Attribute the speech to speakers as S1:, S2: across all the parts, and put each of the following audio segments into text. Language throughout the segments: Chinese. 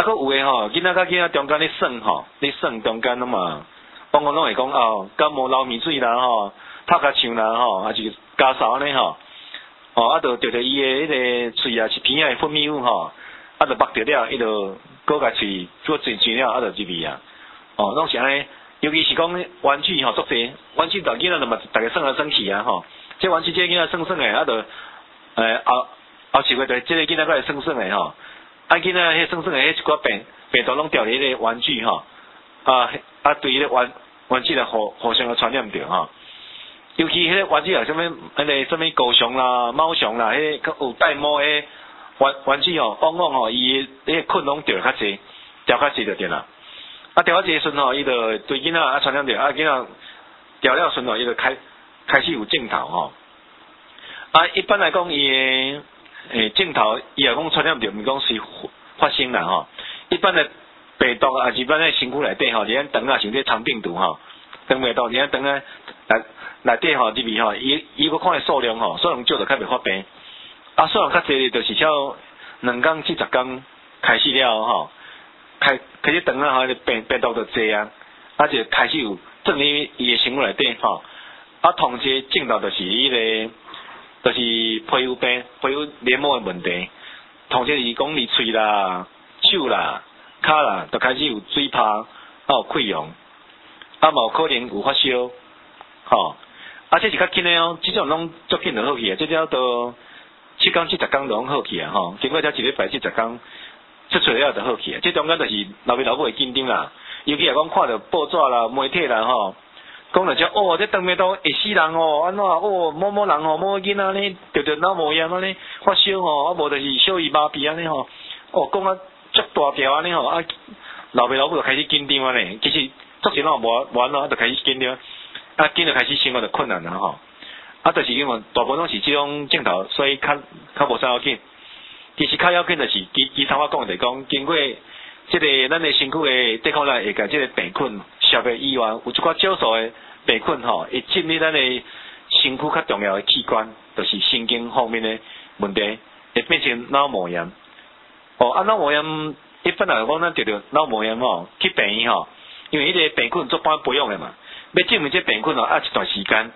S1: 佫有诶吼，囡仔甲囡仔中间咧耍吼，咧耍中间了嘛，往往拢会讲哦，感冒流鼻水啦吼，拍甲枪啦吼，还是家扫安尼吼，哦，啊，着伊诶迄个喙啊是鼻啊分泌物吼，啊，着目着了，伊着搁甲喙做转转了，啊，着入去啊，哦，拢是安尼，尤其是讲玩具吼，足济，玩具大囡仔着嘛，逐个耍来耍去啊吼，这玩具这囡仔耍耍诶，啊，着后一月着这个囡仔过来耍耍诶吼。啊，囡仔迄耍耍诶，迄一寡病毒拢掉伫迄个玩具吼，对迄个玩具来互相来传染着吼。尤其迄个玩具有啥物，啥物狗熊啦、猫熊啦，迄个有带毛诶玩具吼，往往吼伊迄个菌拢掉较济，掉较济就对啦。啊，掉较济时阵吼，伊就对囡仔传染着，囡仔掉了时阵吼，伊就开始有症头吼。啊，一般来讲伊症头伊也讲传染着，毋是讲随发生啦吼。一般的病毒啊，一般的身躯内底吼，咱肠啊像这肠病毒吼，肠病毒咱肠啊内底吼入去吼，伊要看的数量吼，数量少就较袂发病。啊，数量较济就是超2天至10天开始了吼，开始肠啊吼，病毒就济啊，啊就开始有进去伊的身躯内底吼。啊，同时症头就是迄个。就是皮肤病、皮肤黏膜的问题，同时是讲你喙啦、手啦、骹啦，就开始有水泡，啊有溃疡，啊嘛有可能有发烧，吼，啊这是较紧的哦，这种拢足紧就好去啊，这了都7天至10天就拢好去啊，吼，经过这1礼拜至10天出出了就好去啊，这中间就是老爸老母会紧张啦，尤其是讲看到报纸啦、媒体啦，吼。讲了只哦，这肠病毒会死人哦，安怎哦，某人哦，某囡仔呢，着脑膜炎安尼发烧吼，啊无就是小儿麻痹安尼吼，哦讲啊足大条安尼吼，啊老爸老母就开始紧张安尼，其实作时拢无安怎，就开始紧张，啊紧就开始生活就困难啦吼，啊就是因为大部分拢是这种症头，所以较无啥要紧，其实较要紧就是其他我讲就是讲经过这个咱的身躯的抵抗力会甲这个病菌消灭以外，有一寡少数的病菌吼，会进入咱的身躯较重要的器官，就是神经方面的问题，会变成脑膜炎。哦，啊脑膜炎一般来讲，咱得脑膜炎吼，去病院吼，因为迄个病菌做般培养的嘛，要证明这病菌吼，一段时间，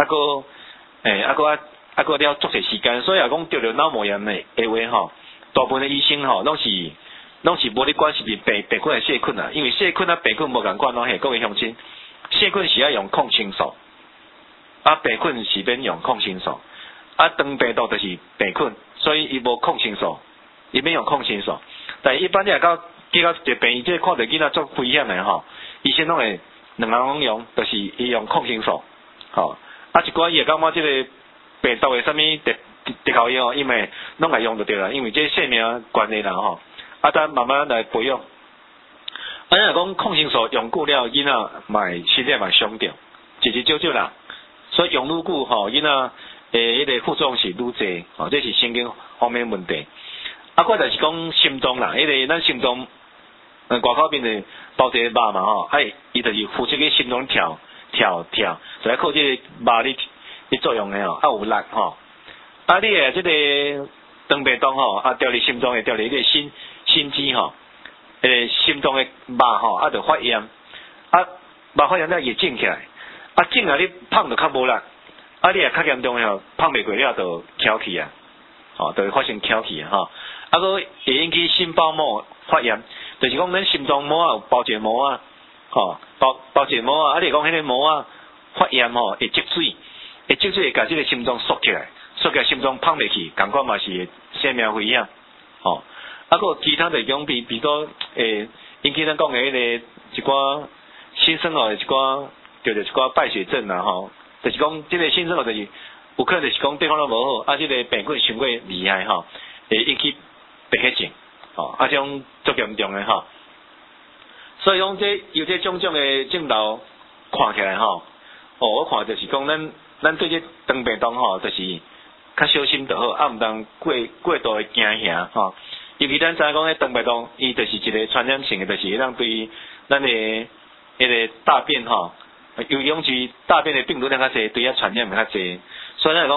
S1: 个了足侪时间，所以讲得脑膜炎的话吼，大部分的医生吼，拢是无咧管是病菌的细菌啊，因为细菌啊病菌无共款咯，嘿，各位乡亲，细菌是要用抗生素，啊病菌是免用抗生素，啊肠病毒就是病菌，所以伊无抗生素，伊免用抗生素。但是一般你若到去到一个病院，即看到囡仔足危险的吼，医生拢会2人拢用，就是伊用抗生素，吼，啊一寡伊会感觉即个病毒的啥物特效药，因为拢来用就对啦，因为这性命关系啦吼。啊，咱慢慢来培养。啊，若讲抗生素用久了，囡仔买身体嘛伤着，少少啦。所以用愈久吼，囡仔迄个副作用是愈济，吼，这是神经方面问题。啊，佫就是讲心脏啦，迄个咱心脏，外口面的包一个肉嘛吼，伊就是负责个心脏跳，就要靠这个肉咧作用的吼，啊有力吼。啊，你诶这个肠病毒吼，啊调理心脏会调理迄个心肌吼，心脏的肉吼，啊就发炎，啊肉发炎了也肿起来，啊肿啊你胖就较无力，啊你也较严重的吼，胖袂过了就翘起啊，吼就会发生翘起啊吼，啊佫会引起心包膜发炎，就是讲咱心脏膜啊有包一个膜啊，吼包一个膜啊，啊你讲迄个膜啊发炎吼会积水，会甲这个心脏缩起来心脏胖袂去，感觉嘛是生命危险，吼。啊，佫其他的种比如说引起咱讲的迄个一寡新生儿一寡一寡败血症啦吼，就是讲这个新生儿就是有可能就是讲对方都无好，啊，这个病菌伤过厉害吼，会引起白血症，吼，啊，这种足严重的吼。所以讲这有这种的症头看起来吼，我看就是讲咱对这肠病毒吼，就是较小心就好，啊，毋通过度的惊吓吼。尤其咱知影讲，迄肠病毒，伊就是一个传染性的，就是会当对咱的迄个大便吼，尤其是大便的病毒量较济，对遐传染较济。所以咱讲，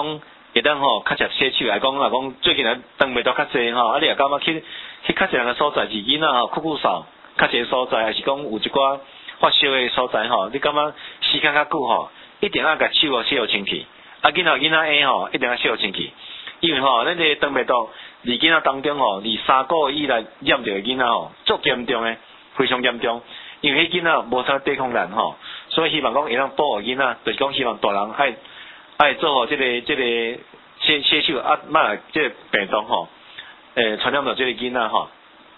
S1: 会当吼较接洗手，来讲最近来当袂到较济吼，你也感觉去较济人个所在，是囡仔吼酷扫较济所在，还是讲有一寡发烧的所在吼，你感觉时间较久吼，一定要甲手洗好清气。囡仔下吼，一定要洗好清气，因为吼，咱这当袂到2囡仔当中吼，3个月以来染着的囡仔吼，足严重的，非常严重。因为迄囡仔无啥抵抗力吼，所以希望讲会当保护囡仔，就是讲希望大人爱做好这个洗手莫这个病毒吼，传染到这个囡仔吼。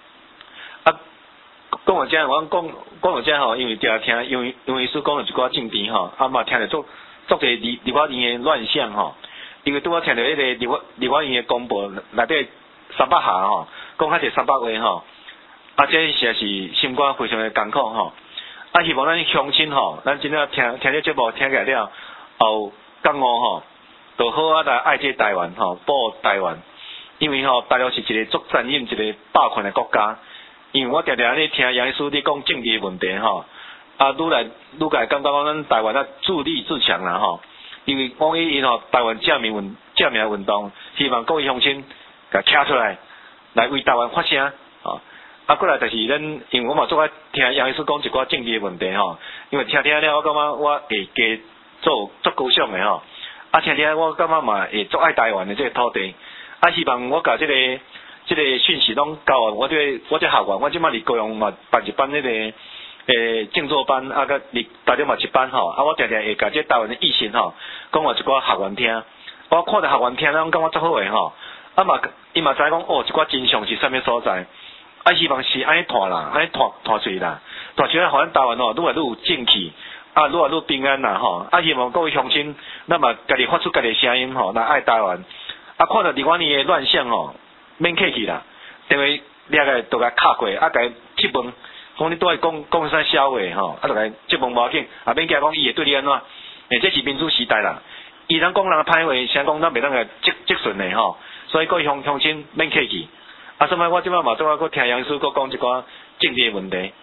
S1: 讲到这，我讲到这吼，因为常听，因为是讲了一寡政治吼，嘛听着足侪立法院的乱象吼。因为拄我听到迄个立法院的公布内底300下吼，讲较侪300话吼。这实在是心肝非常的艰苦吼。希望咱乡亲吼，咱真正听这节目听起来了后，感悟吼，就好来爱这台湾吼，保护台湾。因为吼，大陆是一个足占领、一个霸权的国家。因为我常常咧听杨医师咧讲政治问题吼，愈来感觉讲咱台湾自立自强啦吼。因为讲因吼台湾正面运动，希望各位乡亲甲站出来为台湾发声吼。过来就是咱，因为我嘛做爱听杨医师讲一寡政治问题吼，因为听了我感觉我会加做足高尚的吼，听我感觉嘛会足爱台湾的这个土地，希望我甲这个讯息拢交我这学员，我即摆伫高雄嘛办一班那个静坐班，甲大家嘛一班吼，我常会甲这台湾的异性吼，讲我一寡学员听，我看着学员听，咱感觉足好诶吼，伊嘛知讲一寡真相是啥物所在。希望是安尼拖啦，安尼拖出去啦，拖出来，互咱台湾吼，愈来愈有正气，愈来愈平安啦吼。希望各位乡亲，咱嘛家己发出家己声音吼，来爱台湾。看到立法院的乱象吼，免客气啦，电话掠个都甲敲过，甲伊质问，讲你都爱讲啥笑话吼，就甲伊质问无要紧，免惊讲伊会对你安怎？这是民主时代啦，伊人讲人歹话，谁讲咱袂当个即顺的吼，所以各位乡亲免客气。所以我即摆嘛做我听杨师佫讲一寡政治问题。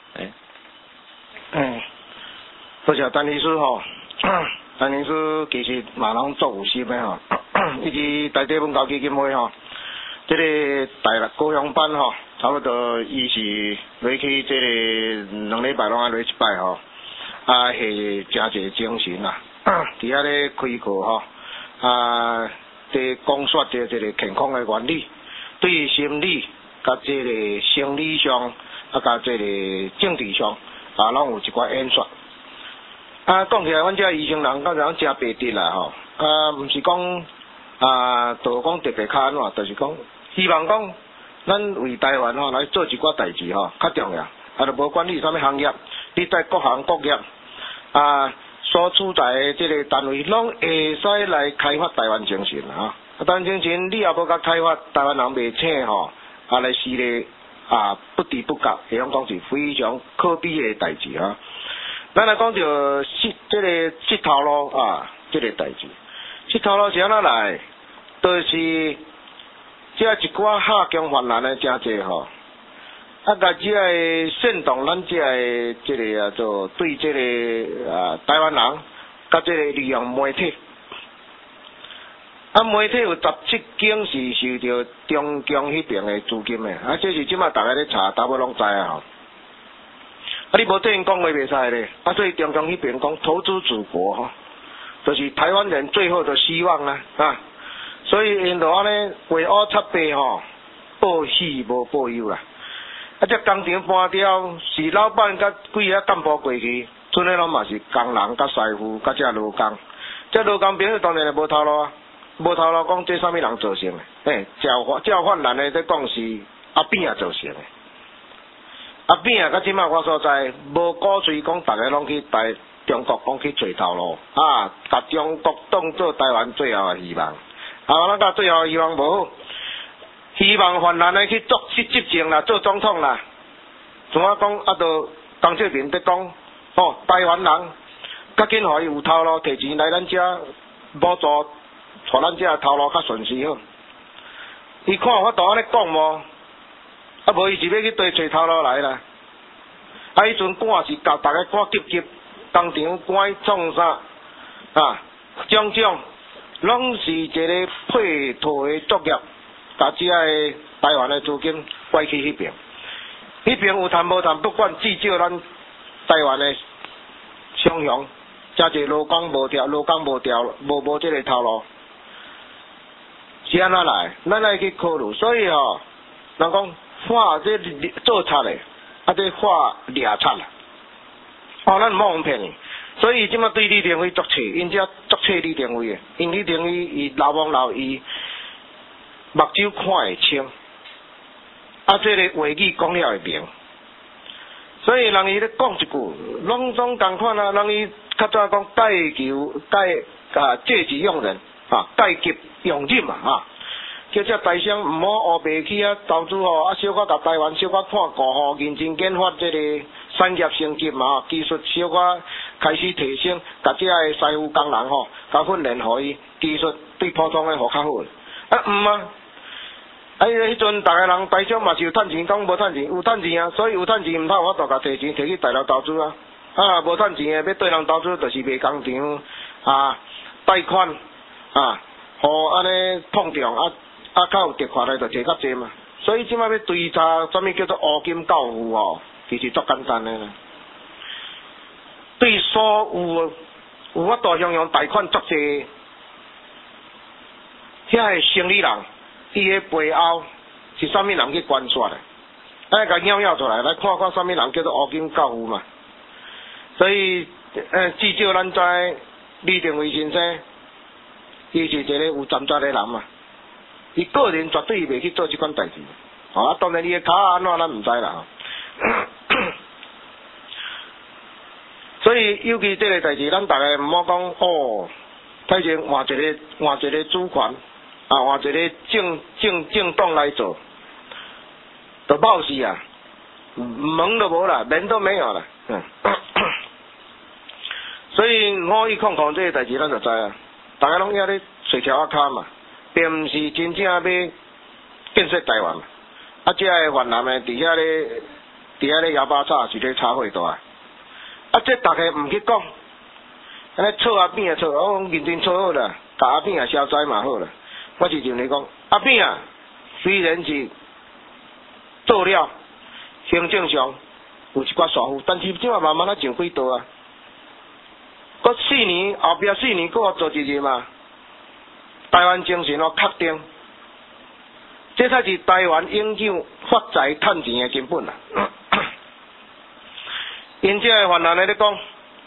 S2: 多谢陈律师吼，陈律师其实嘛拢足有心的吼，以及台地文教基金会吼，这个高雄班吼，差不多伊是落去这个2礼拜拢爱落一摆吼，是真侪精神啦，伫遐咧开课吼，伫讲说这个健康的原理。对于心理、甲这个生理上，甲这个政治上，拢有一寡演说。讲起来，阮遮医生人较人真白直啦吼。毋是讲就讲特别较安怎，就是讲希望讲咱为台湾吼来做一寡代志吼，较重要。就无管你啥物行业，你在各行各业所处在的这个单位，拢会使来开发台湾精神啊。台湾精神，你也无甲开发，台湾人袂请吼，来是咧不知不觉，会用讲是非常可悲的代志啊。咱来讲着这个这头路这个代志，这头路是安怎来？就是这一寡下强泛滥的真济吼，甲这个煽动咱这个这个做对这个台湾人，甲这个利用媒体。媒体有17间是受到中共迄边的资金的，这是即马大家咧查，大部拢知吼。你无对因讲话袂使咧，所以中共迄边讲投资祖国吼，就是台湾人最后的希望啦所以因就安尼为乌插白吼，报喜无报忧啦。这工厂搬掉，是老板甲几个干部过去，剩的拢嘛是工人甲师傅甲这劳工，这劳工朋友当然是无头路啊。无头路讲，这啥物人造成的？照泛滥的在讲是阿扁造成的。阿扁到即马我所在，无鼓吹讲大家拢去中国讲去找头路甲中国当做台湾最后的希望。咱甲最后的希望无好，希望泛滥的去做执政啦，做总统啦。怎啊讲就当这边在讲台湾人较紧互伊有头路，摕钱来咱遮补助。带咱遮头路较顺遂好，伊看有法度安尼讲无？无伊是要去对找头路来啦。迄阵赶是甲大家赶急，工厂赶创啥种种， 拢是一个配套的作业，把这个台湾的资金拐去迄边，迄边有谈无谈，不管至少咱台湾的商雄，真侪劳工无调，无这个头路，是安怎来？咱来去考虑，所以吼，人讲花这做贼的，这花掠贼啦，咱莫互骗伊。所以即马对李登辉作册，因遮作册李登辉的，因李登辉伊老王老伊目睭看会清，这个话语讲了会明。所以人伊咧讲一句，拢总共款啊，人伊较早讲借机用人戒急用忍嘛叫这台商毋好乌白去投资小可甲台湾小可看顾认真研发这个产业升级嘛技术小可开始提升，甲这个师傅工人甲训练互伊技术对普通的较好。迄阵逐个人台商嘛是有趁钱，讲无趁钱，有趁钱啊，所以有趁钱毋通有法度甲摕钱摕去大陆投资无趁钱的要对人投资，就是卖工厂贷款互安尼碰撞较有跌款的就摕较济嘛。所以即摆要追查什么叫做乌金教父其实足简单的啦。对所有法度向贷款足济，遐个生理人。伊个背后是啥物人去关说的？甲舀出来，来看看啥物人叫做乌金教父嘛。所以至少咱知李登辉先生，伊是一个有站在的人嘛。伊个人绝对袂去做即款代志。当然伊个脚安怎咱毋知啦。所以尤其这个代志，咱大家毋好讲太前换一个主权。换一个政党来做，就冒死啊！门都无啦，门都没有啦。所以5.100这个代志咱就知啊，大家拢遐咧随条骹嘛，并毋是真正要建设台湾嘛。这个越南的伫遐咧哑巴吵是咧吵会大。这大家毋去讲，安尼错扁错，我认真错好啦，甲阿扁消灾嘛好啦。我是认为讲，阿扁虽然是做了行政上有一寡疏忽，但是即马慢慢上轨道啊。搁4年后壁4年搁做一日嘛，台湾精神确定，这才是台湾永久发财趁钱的根本啦。因这个越南的咧讲，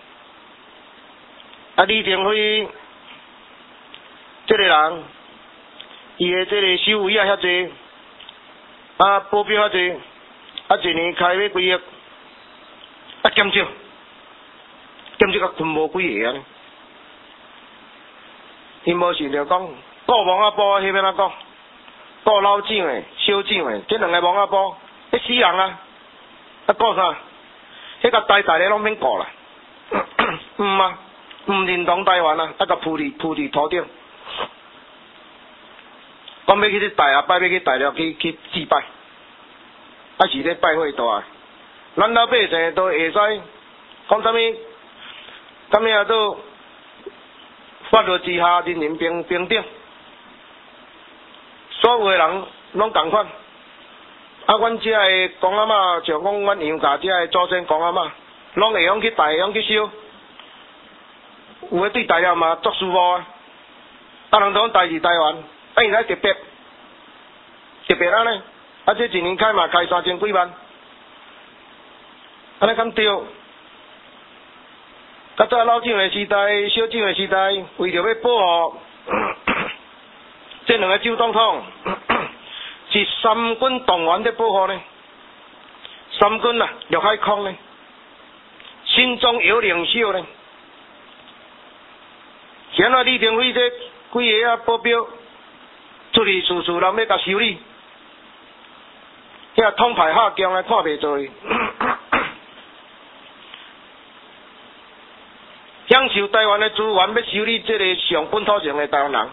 S2: 李登辉这个人。伊的这个收益遐济，保镖遐济，一年开要几亿，减少甲困无几个安尼。因无想着讲，顾王阿婆迄边讲，顾老蒋的、小蒋的，这两个王阿婆，死人顾啥？迄个大的拢免顾啦。毋认同台湾甲铺伫土顶。讲要去去大拜，要去大了去祭拜，是咧拜会大。咱老百姓都会使讲啥物？咁样都法律之下人人平等，所有的人拢同款。阮遮个公阿嬷，像讲阮杨家遮个祖先公阿嬷，拢会用去大，用去烧。有诶对大了嘛足舒服啊！人讲大是台湾。伊来特别安尼，这一年开嘛开3000几万，安尼敢对？较早老蒋的时代、小蒋的时代，为着要保护这两个州总统，是三军动员在保护呢。三军陆海空呢，心中有领袖呢。现在李登辉这几个保镖。出去处处人要甲修理，遐统派下强的看袂做伊，享受台湾的资源，要修理这个上本土性的台湾人，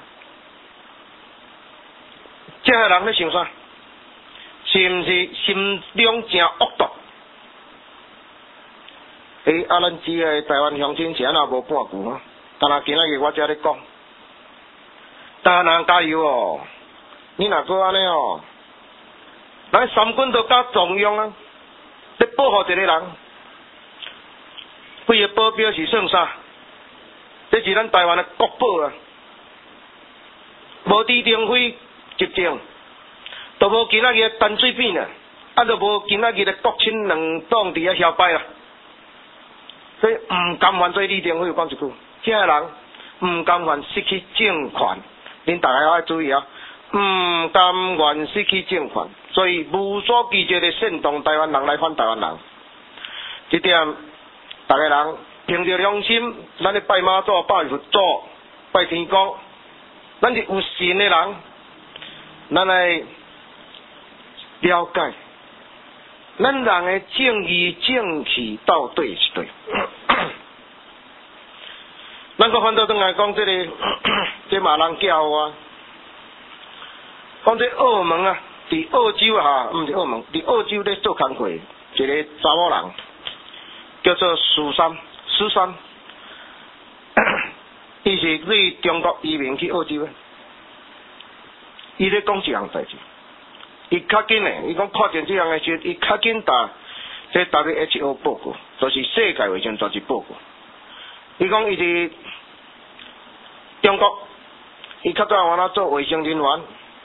S2: 这个人咧想啥？是毋是心中真恶毒？咱知个台湾乡亲是安那无半句敢若今仔日我才咧讲。 台湾人加油哦！你若搁安尼哦，咱三军都甲中央啊，咧保护一个人，为个保镖是算啥？这是咱台湾的国宝啊！无李登辉执政，都无今仔日的陈水扁啊，啊，都无今仔日的国亲两党伫遐嚣摆啦。所以唔甘愿做李登辉讲一句，遐个人唔甘愿失去政权，恁大家要注意啊！唔甘愿失去政权，所以无所拒绝的煽动台湾人来反台湾人。这点大家人凭着良心，咱咧拜妈祖、拜佛祖、拜天公，咱是有信的人，咱来了解，咱人的正义正气到底是对。咱个反倒转来讲这嘛人教我，讲这澳门啊，伫澳洲啊，毋是澳门，伫澳洲咧做工课，一个查某人叫做苏珊，伊是对中国移民去澳洲的，伊咧讲一项代志，伊较紧诶，伊讲看见这样诶时，伊较紧打这 WHO 报告，就是世界卫生组织报告。伊讲伊伫中国，伊较早往那做卫生人员。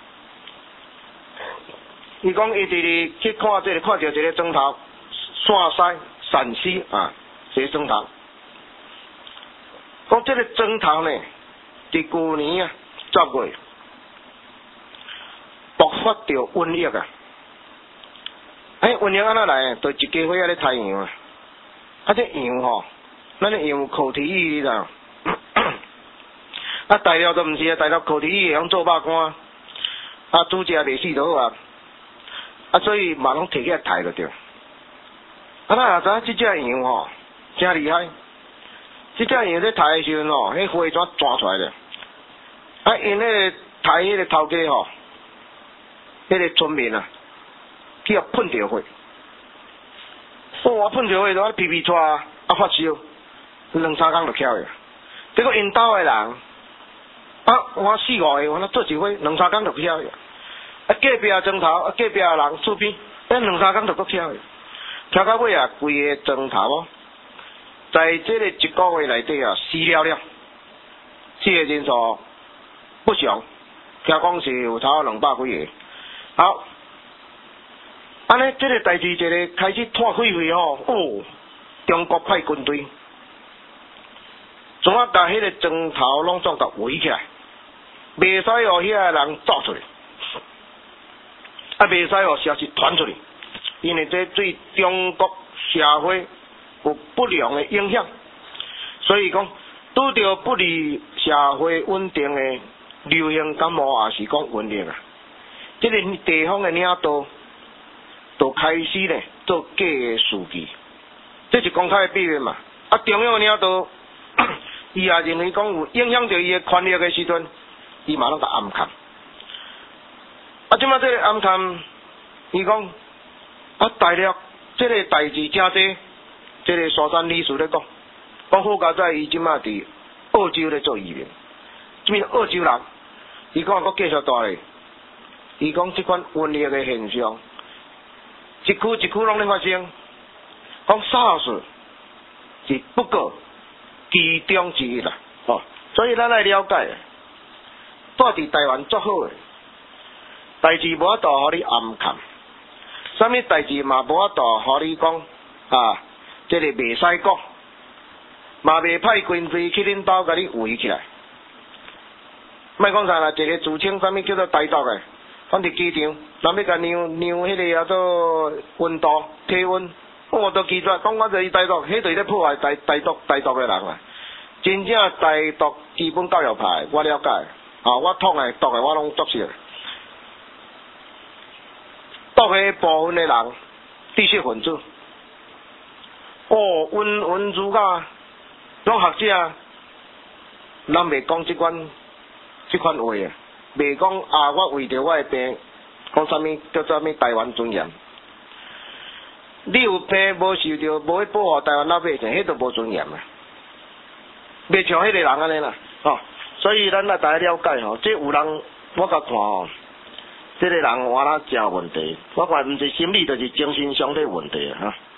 S2: 伊讲伊伫去看到一个砖头陕西啊，一个砖头。讲这个砖头呢，伫去年啊10月爆发着瘟疫啊！瘟疫安怎来？就一家伙仔咧杀羊啊！这羊吼，咱咧用口蹄疫，你知道？大料都毋是啊，大料口蹄疫会用做肉干，煮食袂死就好啊！所以嘛拢摕起来杀就对。咱也知影即只羊吼，真厉害。即只羊咧杀的时阵吼，迄花怎钻出来的？因迄个杀迄个头家吼，迄个村民啊，去互喷着火。喷着火就皮出啊，发烧，2-3天就翘去。结果因兜的人，我4-5个，我做一伙2-3天就翘去。隔壁砖头，隔壁人厝边，2-3天就搁翘去。翘到尾啊，规个砖头在这个1个月内底啊，死了，死的人数不详，听讲是有超过200几个。好，安尼这个代志一个开始拖开吼，中国派军队，总啊把迄个砖头拢总甲围起来，袂使互遐个人走出来，袂使互消息传出去，因为这对中国社会有不良的影响，所以讲拄着不利社会稳定的流行感冒，也是讲瘟疫啊。这个地方的领导都开始呢做假的数据，这是公开的秘密嘛。中央的领导，伊也认为讲有影响到伊的权力的时阵，伊嘛拢甲暗藏。即摆这个暗藏，伊讲大陆这个代志真济，这个苏珊女士咧讲好佳在伊即摆伫澳洲咧做移民，即边澳洲人，伊讲佫继续大咧。伊讲即款瘟疫的现象，一区一区拢咧发生。讲 SARS 是不过其中之一啦，所以咱来了解，住伫台湾足好诶，代志无法度互你暗藏，啥物代志嘛无法度互你讲这个袂使讲，嘛袂派军队去恁兜甲你围起来。莫讲啥啦，一个自称啥物叫做台独诶。反伫机场，人要甲量迄个叫做温度、体温，我都记住，讲我就是台独，迄就是咧破坏台独的人啊！真正台独基本教育派，我了解，我统的独的我拢作识。独的部分的人，知识分子，文儒啊，拢学者，咱袂讲即款话啊。袂讲我为着我的病，讲啥物叫做台湾尊严？你有病无受着，无去保护台湾老百姓，迄都无尊严啊！袂像迄个人安尼啦， 所以咱来大家了解吼，这有人我甲看吼，这个人换哪真问题，我看毋是心理，就是精神上的问题哈。